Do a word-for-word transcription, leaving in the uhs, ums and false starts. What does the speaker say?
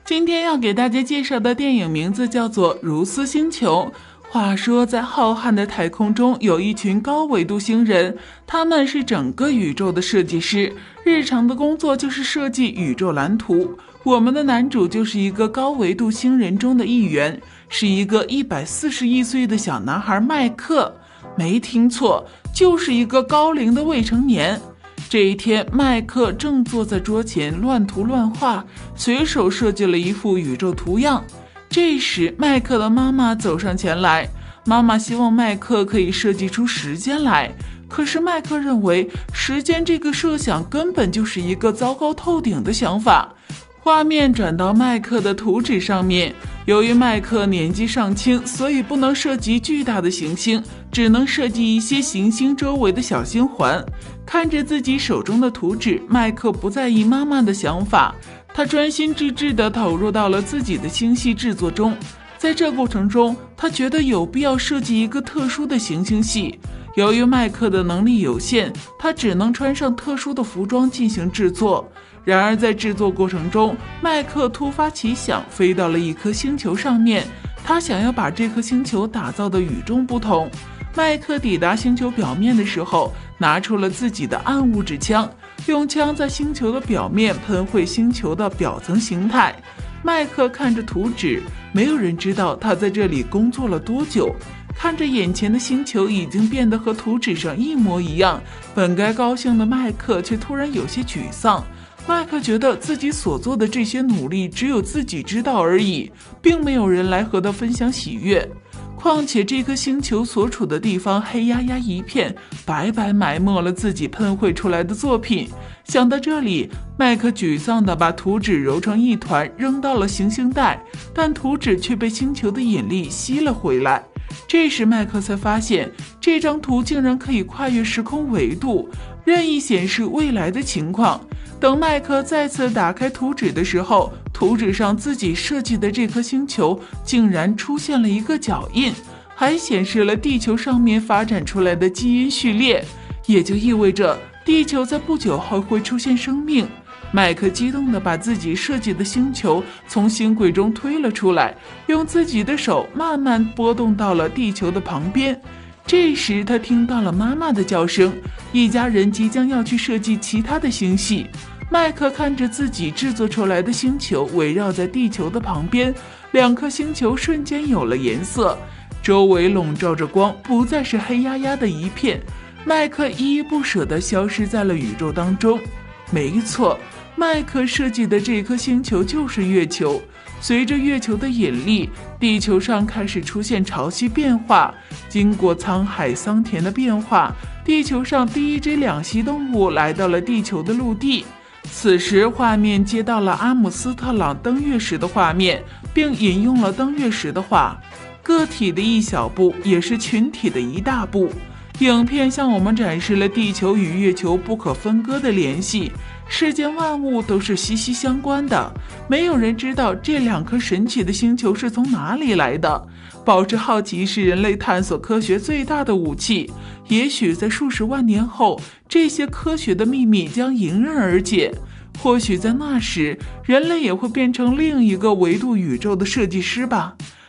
今天要给大家介绍的电影名字叫做《如斯星球》。话说在浩瀚的太空中，有一群高维度星人，他们是整个宇宙的设计师，日常的工作就是设计宇宙蓝图。我们的男主就是一个高维度星人中的一员，是一个一百四十一岁的小男孩麦克。没听错，就是一个高龄的未成年。这一天，麦克正坐在桌前乱涂乱画，随手设计了一幅宇宙图样。这时，麦克的妈妈走上前来，妈妈希望麦克可以设计出时间来。可是麦克认为，时间这个设想根本就是一个糟糕透顶的想法。画面转到麦克的图纸上面，由于麦克年纪尚轻，所以不能设计巨大的行星，只能设计一些行星周围的小星环。看着自己手中的图纸，麦克不在意妈妈的想法，他专心致志地投入到了自己的星系制作中。在这过程中，他觉得有必要设计一个特殊的行星系。由于麦克的能力有限，他只能穿上特殊的服装进行制作。然而在制作过程中，麦克突发奇想，飞到了一颗星球上面，他想要把这颗星球打造得与众不同。麦克抵达星球表面的时候，拿出了自己的暗物质枪，用枪在星球的表面喷绘星球的表层形态。麦克看着图纸，没有人知道他在这里工作了多久。看着眼前的星球已经变得和图纸上一模一样，本该高兴的麦克却突然有些沮丧。麦克觉得自己所做的这些努力只有自己知道而已，并没有人来和他分享喜悦。况且这颗星球所处的地方黑压压一片，白白埋没了自己喷绘出来的作品。想到这里，麦克沮丧地把图纸揉成一团，扔到了行星带，但图纸却被星球的引力吸了回来。这时麦克才发现，这张图竟然可以跨越时空维度，任意显示未来的情况。等麦克再次打开图纸的时候，图纸上自己设计的这颗星球竟然出现了一个脚印，还显示了地球上面发展出来的基因序列，也就意味着地球在不久后会出现生命。麦克激动地把自己设计的星球从星轨中推了出来，用自己的手慢慢拨动到了地球的旁边。这时他听到了妈妈的叫声，一家人即将要去设计其他的星系。麦克看着自己制作出来的星球围绕在地球的旁边，两颗星球瞬间有了颜色，周围笼罩着光，不再是黑压压的一片。麦克依依不舍地消失在了宇宙当中。没错，麦克设计的这颗星球就是月球。随着月球的引力，地球上开始出现潮汐变化。经过沧海桑田的变化，地球上第一只两栖动物来到了地球的陆地。此时画面接到了阿姆斯特朗登月时的画面，并引用了登月时的话：个体的一小步也是群体的一大步。影片向我们展示了地球与月球不可分割的联系，世间万物都是息息相关的，没有人知道这两颗神奇的星球是从哪里来的。保持好奇是人类探索科学最大的武器，也许在数十万年后，这些科学的秘密将迎刃而解。或许在那时，人类也会变成另一个维度宇宙的设计师吧。